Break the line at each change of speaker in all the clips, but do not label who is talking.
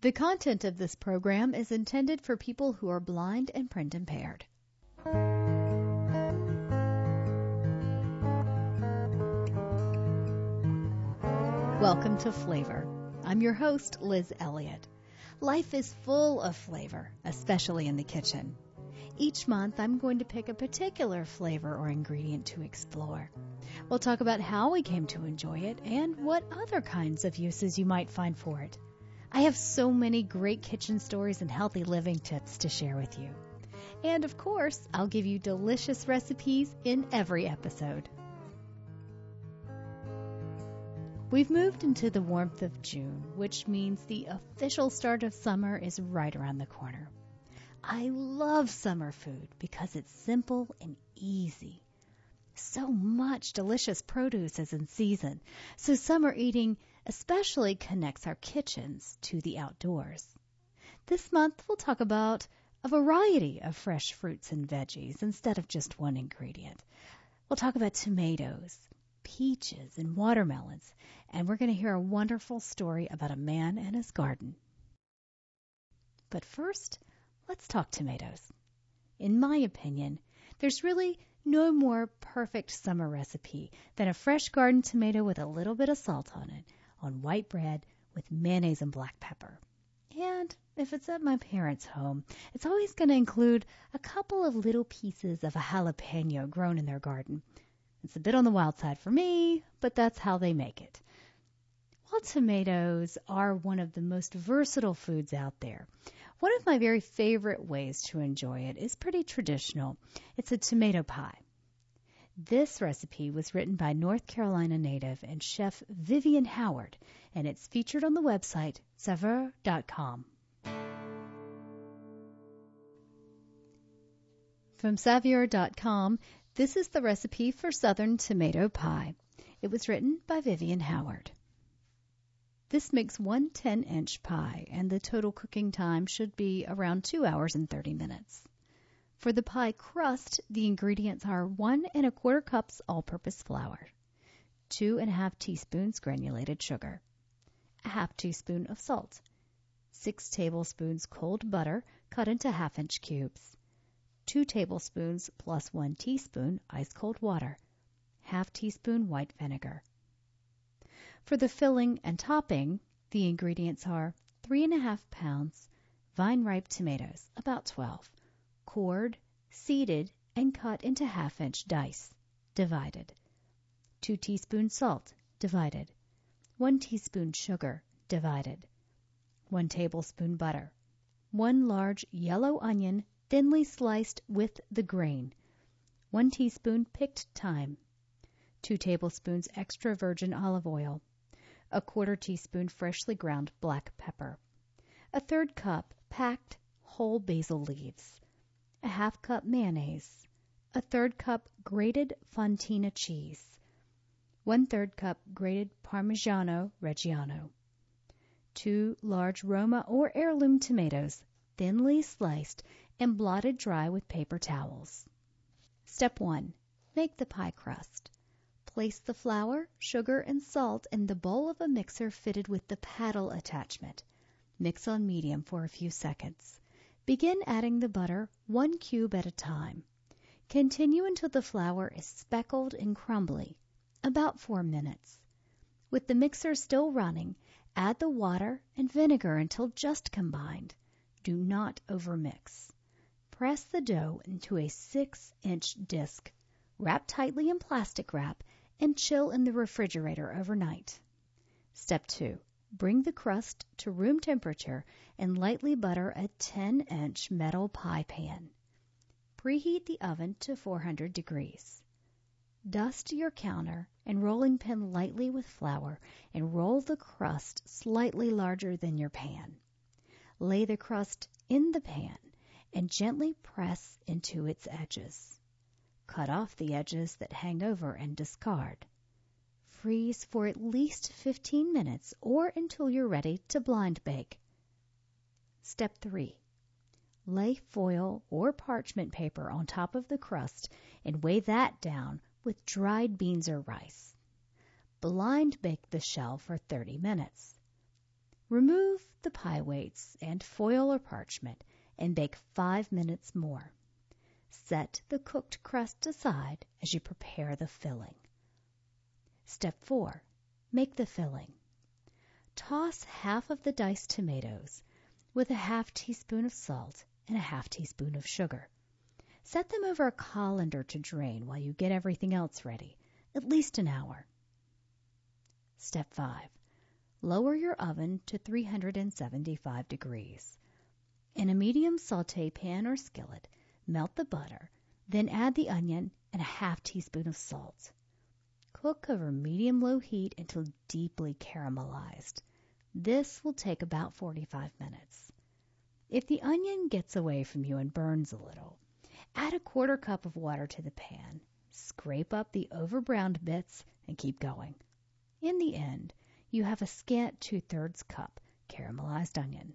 The content of this program is intended for people who are blind and print impaired. Welcome to Flavor. I'm your host, Liz Elliott. Life is full of flavor, especially in the kitchen. Each month, I'm going to pick a particular flavor or ingredient to explore. We'll talk about how we came to enjoy it and what other kinds of uses you might find for it. I have so many great kitchen stories and healthy living tips to share with you. And of course, I'll give you delicious recipes in every episode. We've moved into the warmth of June, which means the official start of summer is right around the corner. I love summer food because it's simple and easy. So much delicious produce is in season, so summer eating especially connects our kitchens to the outdoors. This month we'll talk about a variety of fresh fruits and veggies instead of just one ingredient. We'll talk about tomatoes, peaches, and watermelons, and we're going to hear a wonderful story about a man and his garden. But first, let's talk tomatoes. In my opinion, there's really no more perfect summer recipe than a fresh garden tomato with a little bit of salt on it, on white bread with mayonnaise and black pepper. And if it's at my parents' home, it's always going to include a couple of little pieces of a jalapeno grown in their garden. It's a bit on the wild side for me, but that's how they make it. While tomatoes are one of the most versatile foods out there, one of my very favorite ways to enjoy it is pretty traditional. It's a tomato pie. This recipe was written by North Carolina native and chef Vivian Howard, and it's featured on the website saveur.com. From saveur.com, this is the recipe for Southern tomato pie. It was written by Vivian Howard. This makes one 10-inch pie, and the total cooking time should be around 2 hours and 30 minutes. For the pie crust, the ingredients are 1 1/4 cups all-purpose flour, 2 1/2 teaspoons granulated sugar, a 1/2 teaspoon of salt, 6 tablespoons cold butter cut into 1/2-inch cubes, 2 tablespoons plus 1 teaspoon ice-cold water, 1/2 teaspoon white vinegar. For the filling and topping, the ingredients are 3 1/2 pounds vine-ripe tomatoes, about 12, cored, seeded, and cut into 1/2-inch dice, divided, 2 teaspoons salt, divided, 1 teaspoon sugar, divided, 1 tablespoon butter, 1 large yellow onion thinly sliced with the grain, 1 teaspoon picked thyme, 2 tablespoons extra virgin olive oil, 1/4 teaspoon freshly ground black pepper, 1/3 cup packed whole basil leaves, a 1/2 cup mayonnaise, 1/3 cup grated fontina cheese, 1/3 cup grated Parmigiano Reggiano, 2 large Roma or heirloom tomatoes, thinly sliced and blotted dry with paper towels. Step 1. Make the pie crust. Place the flour, sugar, and salt in the bowl of a mixer fitted with the paddle attachment. Mix on medium for a few seconds. Begin adding the butter 1 cube at a time. Continue until the flour is speckled and crumbly, about 4 minutes. With the mixer still running, add the water and vinegar until just combined. Do not overmix. Press the dough into a 6-inch disc. Wrap tightly in plastic wrap and chill in the refrigerator overnight. Step 2. Bring the crust to room temperature and lightly butter a 10-inch metal pie pan. Preheat the oven to 400 degrees. Dust your counter and rolling pin lightly with flour and roll the crust slightly larger than your pan. Lay the crust in the pan and gently press into its edges. Cut off the edges that hang over and discard. Freeze for at least 15 minutes or until you're ready to blind bake. Step 3. Lay foil or parchment paper on top of the crust and weigh that down with dried beans or rice. Blind bake the shell for 30 minutes. Remove the pie weights and foil or parchment and bake 5 minutes more. Set the cooked crust aside as you prepare the filling. Step 4. Make the filling. Toss half of the diced tomatoes with a half teaspoon of salt and a half teaspoon of sugar. Set them over a colander to drain while you get everything else ready, at least an hour. Step 5. Lower your oven to 375 degrees. In a medium sauté pan or skillet, melt the butter, then add the onion and a half teaspoon of salt. Cook over medium-low heat until deeply caramelized. This will take about 45 minutes. If the onion gets away from you and burns a little, add a 1/4 cup of water to the pan. Scrape up the overbrowned bits and keep going. In the end, you have a scant 2/3 cup caramelized onion.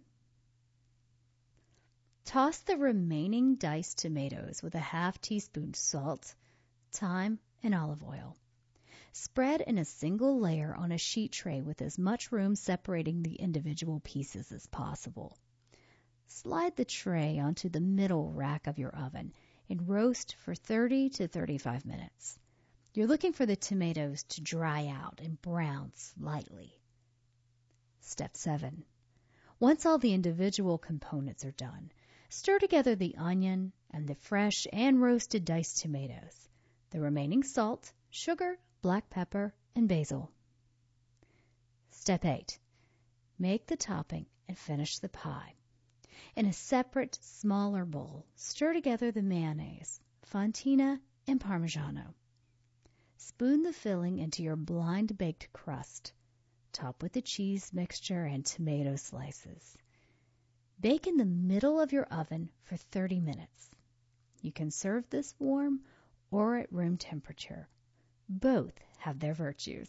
Toss the remaining diced tomatoes with a half teaspoon salt, thyme, and olive oil. Spread in a single layer on a sheet tray with as much room separating the individual pieces as possible. Slide the tray onto the middle rack of your oven and roast for 30 to 35 minutes. You're looking for the tomatoes to dry out and brown slightly. Step 7. Once all the individual components are done, stir together the onion and the fresh and roasted diced tomatoes, the remaining salt, sugar, black pepper, and basil. Step 8. Make the topping and finish the pie. In a separate, smaller bowl, stir together the mayonnaise, fontina, and parmigiano. Spoon the filling into your blind-baked crust. Top with the cheese mixture and tomato slices. Bake in the middle of your oven for 30 minutes. You can serve this warm or at room temperature. Both have their virtues.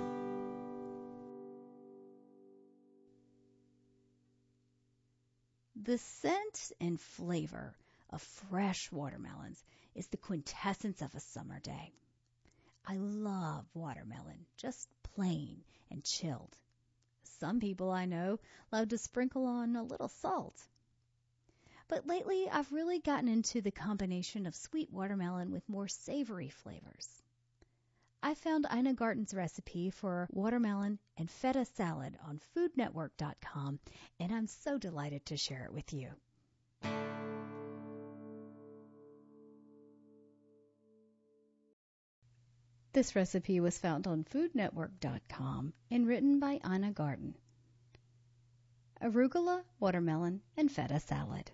The scent and flavor of fresh watermelons is the quintessence of a summer day. I love watermelon, just plain and chilled. Some people I know love to sprinkle on a little salt. But lately I've really gotten into the combination of sweet watermelon with more savory flavors. I found Ina Garten's recipe for watermelon and feta salad on foodnetwork.com, and I'm so delighted to share it with you. This recipe was found on foodnetwork.com and written by Ina Garten. Arugula, watermelon, and feta salad.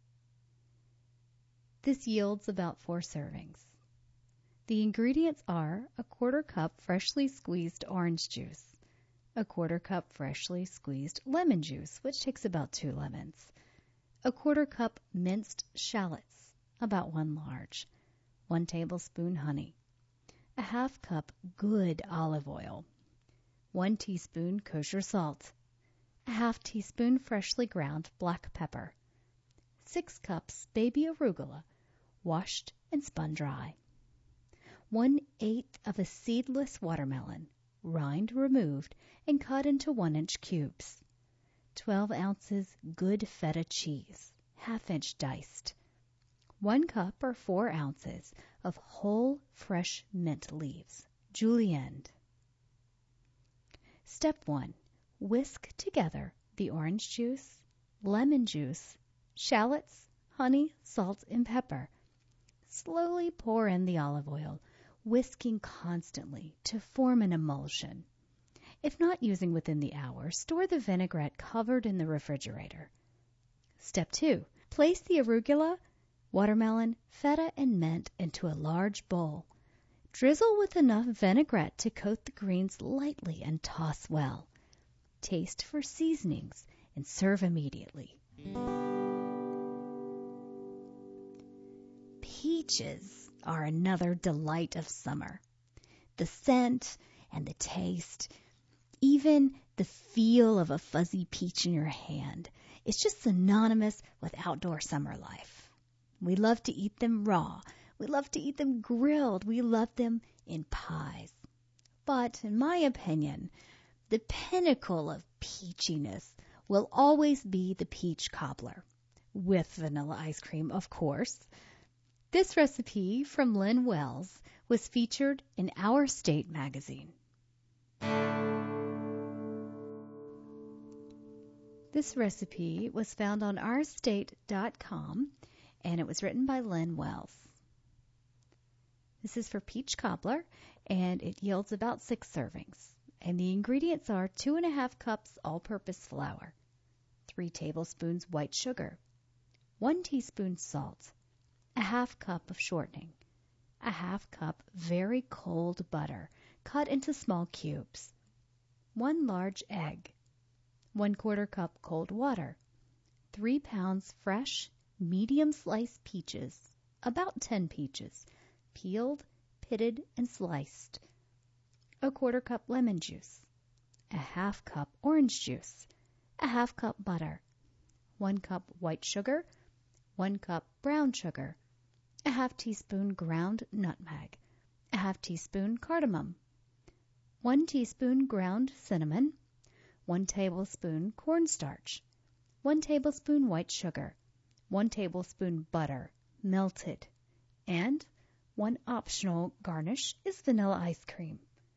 This yields about 4 servings. The ingredients are a 1/4 cup freshly squeezed orange juice, a 1/4 cup freshly squeezed lemon juice, which takes about 2 lemons, a 1/4 cup minced shallots, about 1 large, 1 tablespoon honey, a 1/2 cup good olive oil, 1 teaspoon kosher salt, a 1/2 teaspoon freshly ground black pepper, 6 cups baby arugula, washed and spun dry, 1/8 of a seedless watermelon, rind removed and cut into 1-inch cubes, 12 ounces good feta cheese, 1/2 inch diced, 1 cup or 4 ounces of whole fresh mint leaves, julienne. Step 1. Whisk together the orange juice, lemon juice, shallots, honey, salt, and pepper. Slowly pour in the olive oil, whisking constantly to form an emulsion. If not using within the hour, store the vinaigrette covered in the refrigerator. Step 2. Place the arugula, watermelon, feta, and mint into a large bowl. Drizzle with enough vinaigrette to coat the greens lightly and toss well. Taste for seasonings and serve immediately. Peaches are another delight of summer. The scent and the taste, even the feel of a fuzzy peach in your hand, it's just synonymous with outdoor summer life. We love to eat them raw. We love to eat them grilled. We love them in pies. But in my opinion, the pinnacle of peachiness will always be the peach cobbler, with vanilla ice cream, of course. This recipe from Lynn Wells was featured in Our State magazine. This recipe was found on ourstate.com, and it was written by Lynn Wells. This is for peach cobbler, and it yields about 6 servings. And the ingredients are 2½ cups all-purpose flour, 3 tablespoons white sugar, 1 teaspoon salt, a ½ cup of shortening, a ½ cup very cold butter cut into small cubes, 1 large egg, 1/4 cup cold water, 3 pounds fresh, medium-sliced peaches, about 10 peaches, peeled, pitted, and sliced, a 1/4 cup lemon juice, a ½ cup orange juice, a ½ cup butter, 1 cup white sugar, 1 cup brown sugar, a ½ teaspoon ground nutmeg, a ½ teaspoon cardamom, 1 teaspoon ground cinnamon, 1 tablespoon cornstarch, 1 tablespoon white sugar, 1 tablespoon butter, melted, and one optional garnish is vanilla ice cream.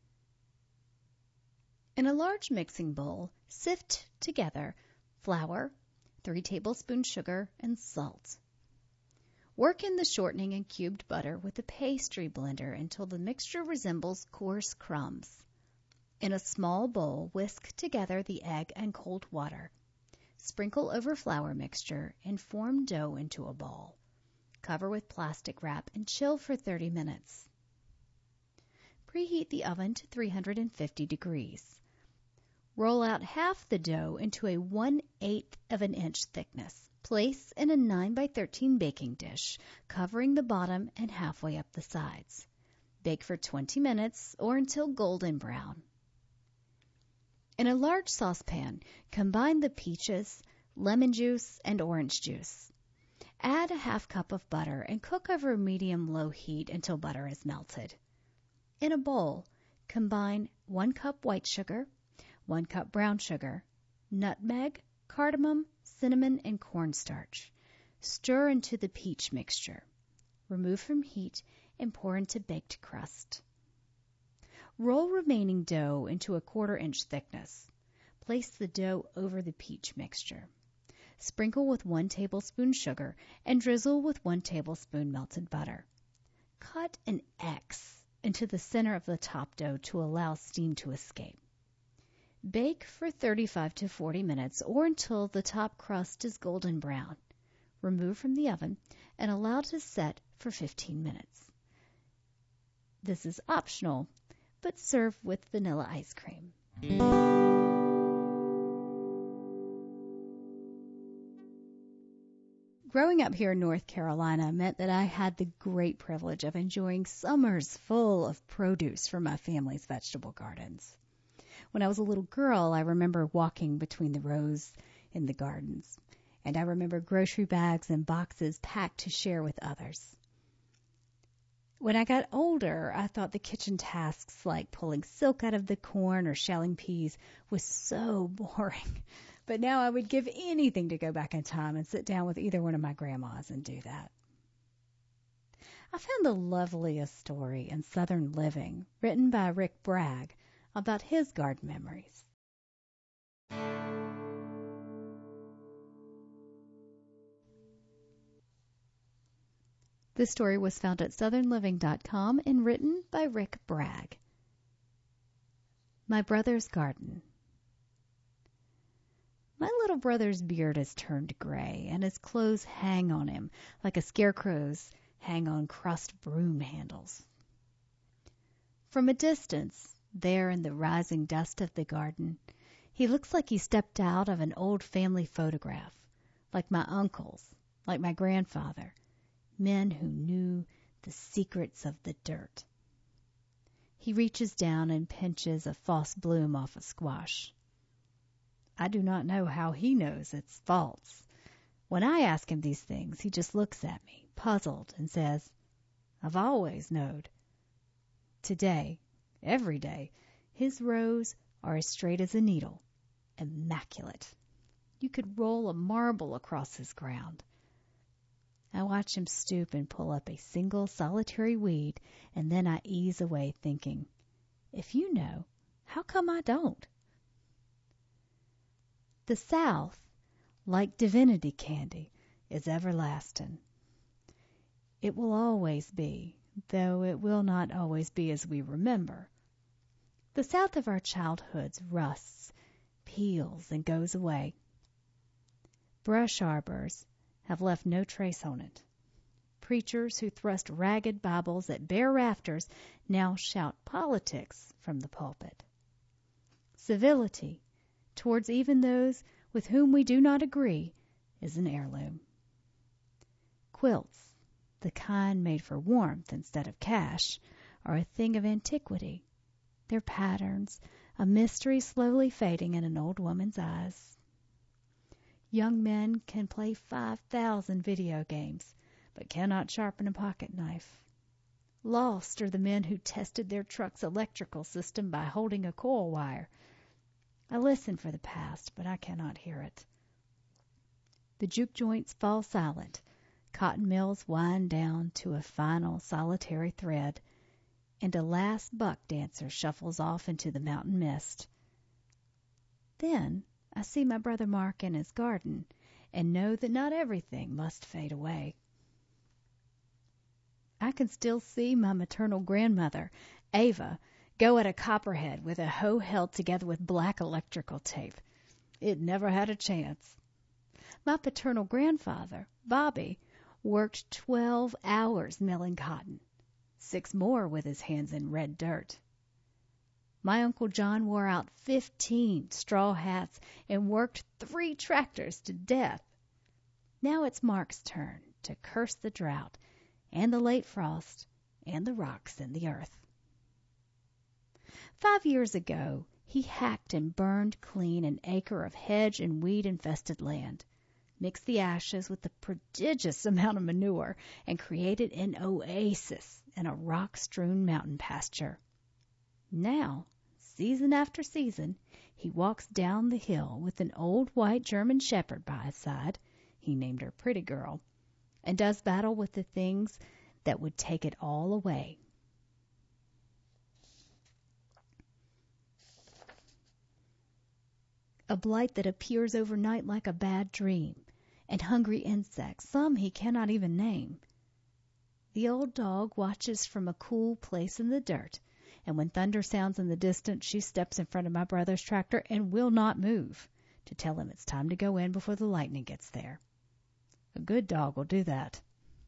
In a large mixing bowl, sift together flour, 3 tablespoons sugar, and salt. Work in the shortening and cubed butter with a pastry blender until the mixture resembles coarse crumbs. In a small bowl, whisk together the egg and cold water. Sprinkle over flour mixture and form dough into a ball. Cover with plastic wrap and chill for 30 minutes. Preheat the oven to 350 degrees. Roll out half the dough into a 1/8 of an inch thickness. Place in a 9 by 13 baking dish, covering the bottom and halfway up the sides. Bake for 20 minutes or until golden brown. In a large saucepan, combine the peaches, lemon juice, and orange juice. Add a ½ cup of butter and cook over medium-low heat until butter is melted. In a bowl, combine 1 cup white sugar, 1 cup brown sugar, nutmeg, cardamom, cinnamon, and cornstarch. Stir into the peach mixture. Remove from heat and pour into baked crust. Roll remaining dough into a 1/4 inch thickness. Place the dough over the peach mixture. Sprinkle with 1 tablespoon sugar and drizzle with 1 tablespoon melted butter. Cut an X into the center of the top dough to allow steam to escape. Bake for 35 to 40 minutes or until the top crust is golden brown. Remove from the oven and allow to set for 15 minutes. This is optional, but serve with vanilla ice cream. Growing up here in North Carolina meant that I had the great privilege of enjoying summers full of produce from my family's vegetable gardens. When I was a little girl, I remember walking between the rows in the gardens, and I remember grocery bags and boxes packed to share with others. When I got older, I thought the kitchen tasks like pulling silk out of the corn or shelling peas was so boring. But now I would give anything to go back in time and sit down with either one of my grandmas and do that. I found the loveliest story in Southern Living, written by Rick Bragg, about his garden memories. This story was found at southernliving.com and written by Rick Bragg. My Brother's Garden. My little brother's beard has turned gray, and his clothes hang on him like a scarecrow's hang on crossed broom handles. From a distance, there in the rising dust of the garden, he looks like he stepped out of an old family photograph, like my uncles, like my grandfather, men who knew the secrets of the dirt. He reaches down and pinches a false bloom off a squash. I do not know how he knows it's false. When I ask him these things, he just looks at me, puzzled, and says, "I've always knowed." Today, every day, his rows are as straight as a needle, immaculate. You could roll a marble across his ground. I watch him stoop and pull up a single solitary weed, and then I ease away thinking, if you know, how come I don't? The South, like divinity candy, is everlasting. It will always be, though it will not always be as we remember. The South of our childhoods rusts, peels, and goes away. Brush arbors have left no trace on it. Preachers who thrust ragged Bibles at bare rafters now shout politics from the pulpit. Civility towards even those with whom we do not agree is an heirloom. Quilts, the kind made for warmth instead of cash, are a thing of antiquity, their patterns a mystery slowly fading in an old woman's eyes. Young men can play 5,000 video games, but cannot sharpen a pocket knife. Lost are the men who tested their truck's electrical system by holding a coil wire. I listen for the past, but I cannot hear it. The juke joints fall silent. Cotton mills wind down to a final solitary thread, and a last buck dancer shuffles off into the mountain mist. Then I see my brother Mark in his garden, and know that not everything must fade away. I can still see my maternal grandmother, Ava, go at a copperhead with a hoe held together with black electrical tape. It never had a chance. My paternal grandfather, Bobby, worked 12 hours milling cotton, 6 more with his hands in red dirt. My Uncle John wore out 15 straw hats and worked 3 tractors to death. Now it's Mark's turn to curse the drought and the late frost and the rocks in the earth. 5 years ago, he hacked and burned clean an acre of hedge and weed-infested land, mixed the ashes with a prodigious amount of manure, and created an oasis in a rock-strewn mountain pasture. Now, season after season, he walks down the hill with an old white German shepherd by his side, he named her Pretty Girl, and does battle with the things that would take it all away. A blight that appears overnight like a bad dream, and hungry insects, some he cannot even name. The old dog watches from a cool place in the dirt, and when thunder sounds in the distance, she steps in front of my brother's tractor and will not move to tell him it's time to go in before the lightning gets there. A good dog will do that.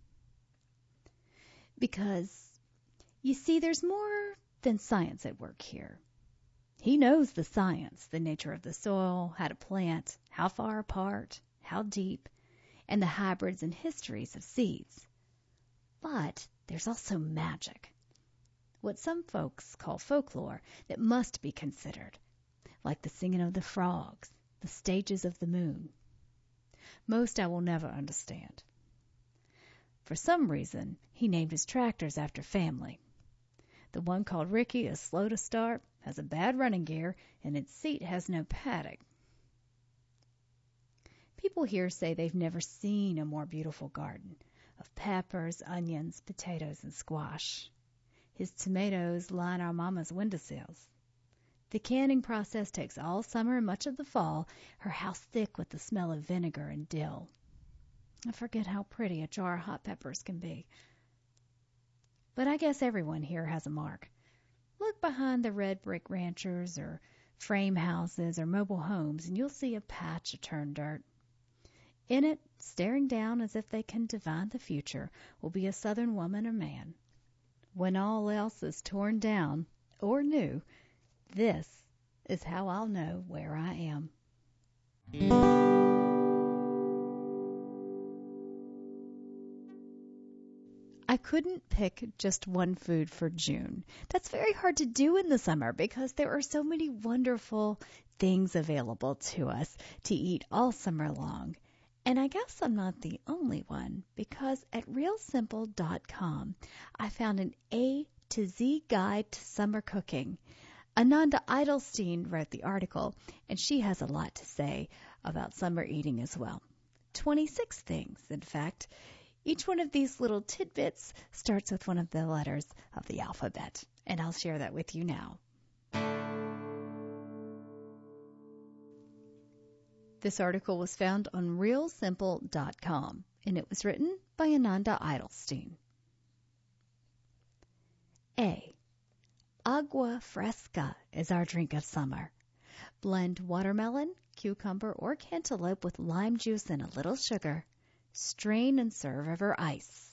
Because, you see, there's more than science at work here. He knows the science, the nature of the soil, how to plant, how far apart, how deep, and the hybrids and histories of seeds. But there's also magic, what some folks call folklore, that must be considered, like the singing of the frogs, the stages of the moon. Most I will never understand. For some reason, he named his tractors after family. The one called Ricky is slow to start, has a bad running gear, and its seat has no paddock. People here say they've never seen a more beautiful garden of peppers, onions, potatoes, and squash. His tomatoes line our mama's windowsills. The canning process takes all summer and much of the fall, her house thick with the smell of vinegar and dill. I forget how pretty a jar of hot peppers can be. But I guess everyone here has a mark. Look behind the red brick ranchers or frame houses or mobile homes, and you'll see a patch of turned dirt. In it, staring down as if they can divine the future, will be a Southern woman or man. When all else is torn down or new, this is how I'll know where I am. I couldn't pick just one food for June. That's very hard to do in the summer because there are so many wonderful things available to us to eat all summer long. And I guess I'm not the only one, because at realsimple.com I found an A to Z guide to summer cooking. Ananda Edelstein wrote the article, and she has a lot to say about summer eating as well. 26 things, in fact. Each one of these little tidbits starts with one of the letters of the alphabet, and I'll share that with you now. This article was found on realsimple.com, and it was written by Ananda Edelstein. A. Agua fresca is our drink of summer. Blend watermelon, cucumber, or cantaloupe with lime juice and a little sugar. Strain and serve over ice.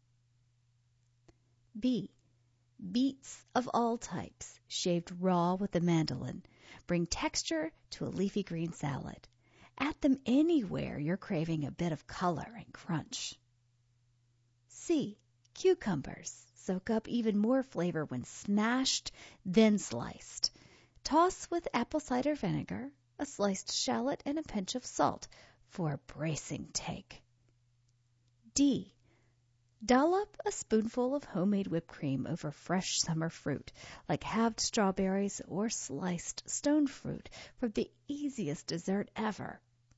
B. Beets of all types, shaved raw with a mandolin, bring texture to a leafy green salad. Add them anywhere you're craving a bit of color and crunch. C. Cucumbers. Soak up even more flavor when smashed, then sliced. Toss with apple cider vinegar, a sliced shallot, and a pinch of salt for a bracing take. D. Dollop a spoonful of homemade whipped cream over fresh summer fruit, like halved strawberries or sliced stone fruit, for the easiest dessert ever.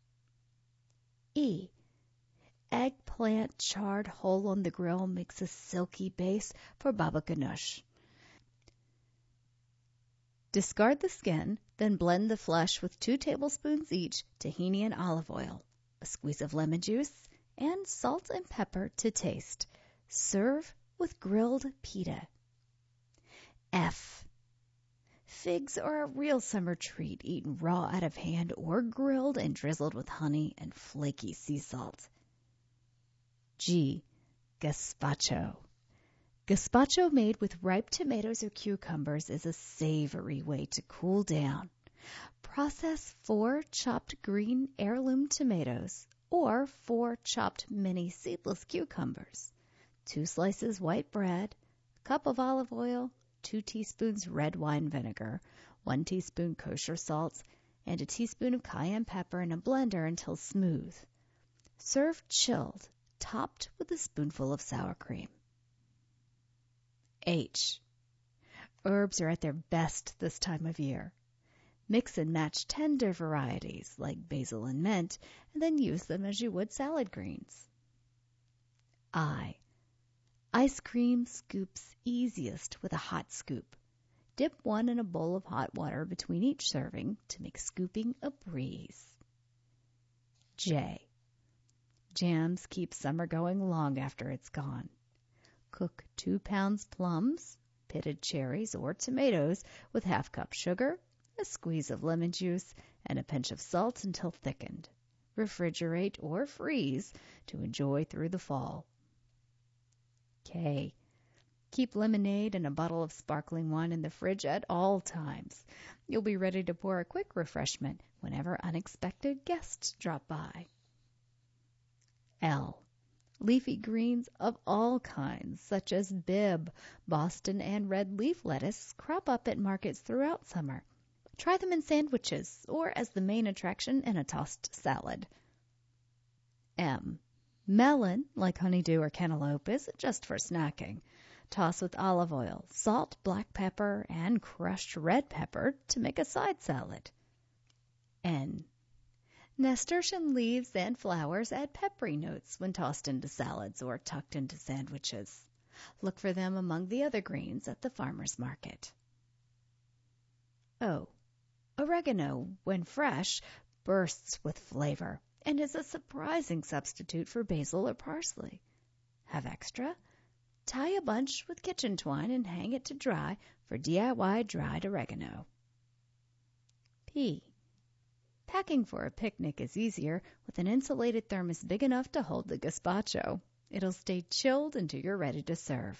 E. Eggplant charred whole on the grill makes a silky base for baba ganoush. Discard the skin, then blend the flesh with 2 tablespoons each tahini and olive oil, a squeeze of lemon juice, and salt and pepper to taste. Serve with grilled pita. F. Figs are a real summer treat, eaten raw out of hand or grilled and drizzled with honey and flaky sea salt. G. Gazpacho. Gazpacho made with ripe tomatoes or cucumbers is a savory way to cool down. Process 4 chopped green heirloom tomatoes or 4 chopped mini seedless cucumbers, 2 slices white bread, a cup of olive oil, 2 teaspoons red wine vinegar, 1 teaspoon kosher salt, and a teaspoon of cayenne pepper in a blender until smooth. Serve chilled, topped with a spoonful of sour cream. H. Herbs are at their best this time of year. Mix and match tender varieties like basil and mint, and then use them as you would salad greens. I. Ice cream scoops easiest with a hot scoop. Dip one in a bowl of hot water between each serving to make scooping a breeze. J. Jams keep summer going long after it's gone. Cook 2 pounds plums, pitted cherries, or tomatoes with ½ cup sugar, a squeeze of lemon juice, and a pinch of salt until thickened. Refrigerate or freeze to enjoy through the fall. K. Keep lemonade and a bottle of sparkling wine in the fridge at all times. You'll be ready to pour a quick refreshment whenever unexpected guests drop by. L. Leafy greens of all kinds, such as Bibb, Boston, and red leaf lettuce, crop up at markets throughout summer. Try them in sandwiches or as the main attraction in a tossed salad. M. Melon, like honeydew or cantaloupe, isn't just for snacking. Toss with olive oil, salt, black pepper, and crushed red pepper to make a side salad. N. Nasturtium leaves and flowers add peppery notes when tossed into salads or tucked into sandwiches. Look for them among the other greens at the farmer's market. O. Oregano, when fresh, bursts with flavor and is a surprising substitute for basil or parsley. Have extra? Tie a bunch with kitchen twine and hang it to dry for DIY dried oregano. P. Packing for a picnic is easier with an insulated thermos big enough to hold the gazpacho. It'll stay chilled until you're ready to serve.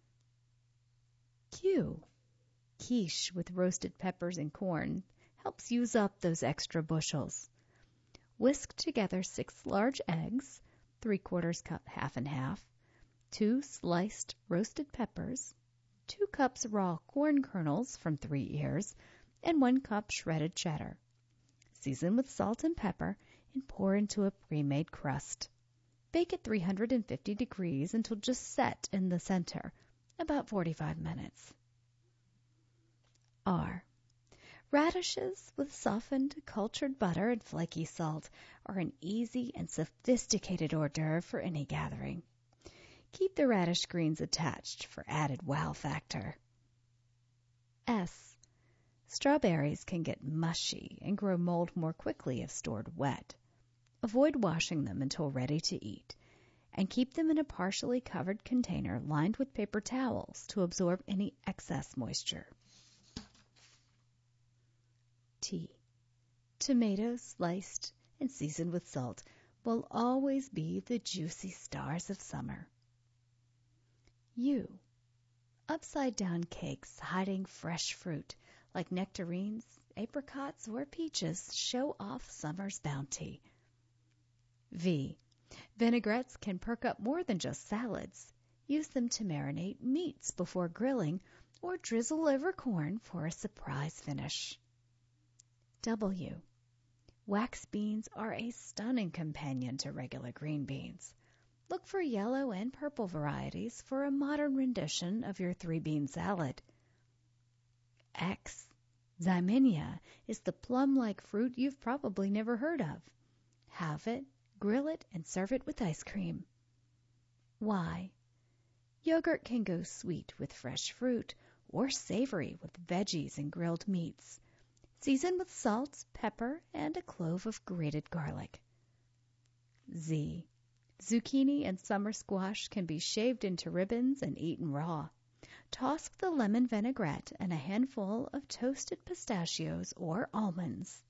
Q. Quiche with roasted peppers and corn helps use up those extra bushels. Whisk together 6 large eggs, 3/4 cup half and half, 2 sliced roasted peppers, 2 cups raw corn kernels from 3 ears, and 1 cup shredded cheddar. Season with salt and pepper and pour into a pre-made crust. Bake at 350 degrees until just set in the center, about 45 minutes. R. Radishes with softened, cultured butter and flaky salt are an easy and sophisticated hors d'oeuvre for any gathering. Keep the radish greens attached for added wow factor. S. Strawberries can get mushy and grow mold more quickly if stored wet. Avoid washing them until ready to eat, and keep them in a partially covered container lined with paper towels to absorb any excess moisture. T. Tomatoes sliced and seasoned with salt will always be the juicy stars of summer. U. Upside-down cakes hiding fresh fruit like nectarines, apricots, or peaches show off summer's bounty. V. Vinaigrettes can perk up more than just salads. Use them to marinate meats before grilling or drizzle over corn for a surprise finish. W. Wax beans are a stunning companion to regular green beans. Look for yellow and purple varieties for a modern rendition of your 3-bean salad. X. Zyminia is the plum-like fruit you've probably never heard of. Have it, grill it, and serve it with ice cream. Y. Yogurt can go sweet with fresh fruit or savory with veggies and grilled meats. Season with salt, pepper, and a clove of grated garlic. Z. Zucchini and summer squash can be shaved into ribbons and eaten raw. Toss the lemon vinaigrette and a handful of toasted pistachios or almonds.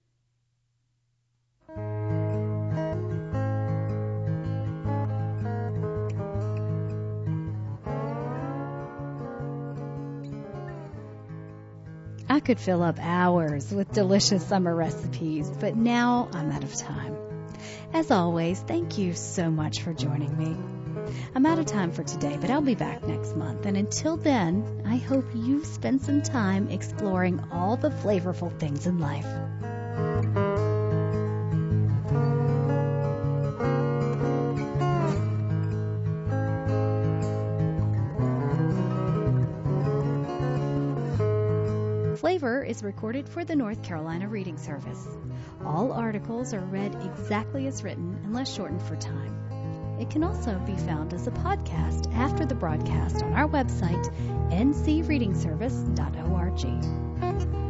I could fill up hours with delicious summer recipes, but now I'm out of time. As always, thank you so much for joining me. I'm out of time for today, but I'll be back next month. And until then, I hope you spend some time exploring all the flavorful things in life. Flavor is recorded for the North Carolina Reading Service. All articles are read exactly as written unless shortened for time. It can also be found as a podcast after the broadcast on our website, ncreadingservice.org.